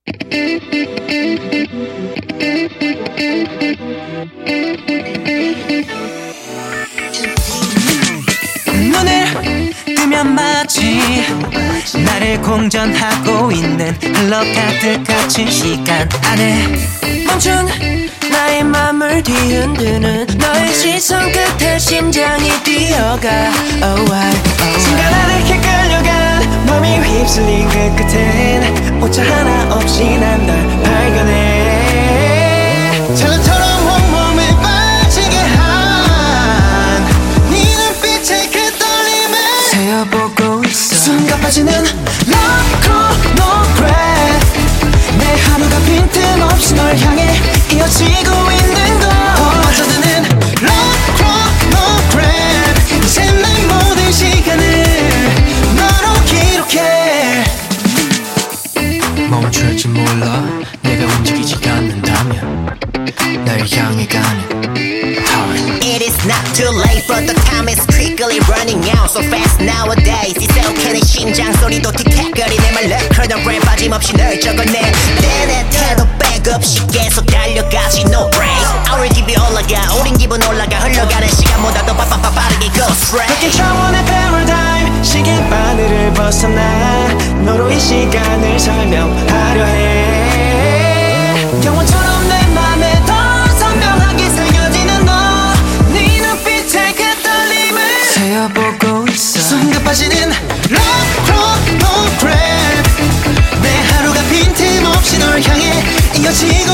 눈을 뜨면 마치 나를 공전하고 있는 흘러 가득 시간 안에 멈춘 나의 맘을 뒤흔드는 너의 시선 끝에 심장이 뛰어가. 순간 아래게 끌려간 맘이 휩쓸린 그 끝엔 오차 하나 없이 난 널 발견해. 철로처럼 온몸에 빠지게 한 네 눈빛의 그 떨림을 세어보고 있어. 순간 빠지는 Love Call No Breath. 내 하루가 빈틈없이 널 향해 이어지고 있는 걸 빠져드는 Love Call No Breath. 이제 내 모든 시간을 너로 기록해. 멈출지 몰라 내가 움직이지 않는다면 날 향해 가는 It is not too late but the time is quickly running out so fast nowadays. 이제 오케이 내 심장 소리도 틱틱거리네. 말 랩커널 빠짐없이 널 적어내. 내 태도 백없이 계속 달려가지 no break. Our 집이 올라가 우린 기분 올라가 흘러가는 시간보다 더 빠르게 go straight. 바뀐 차원의 paradigm 시계 바늘을 벗어나 너로 이 시간을 설명하려 해. 영원처럼 내 맘에 더 선명하게 새겨지는 너 네 눈빛의 그 떨림을 세어보고 있어. 순간 빠지는 Love Call No Breath. 내 하루가 빈틈없이 널 향해 이어지고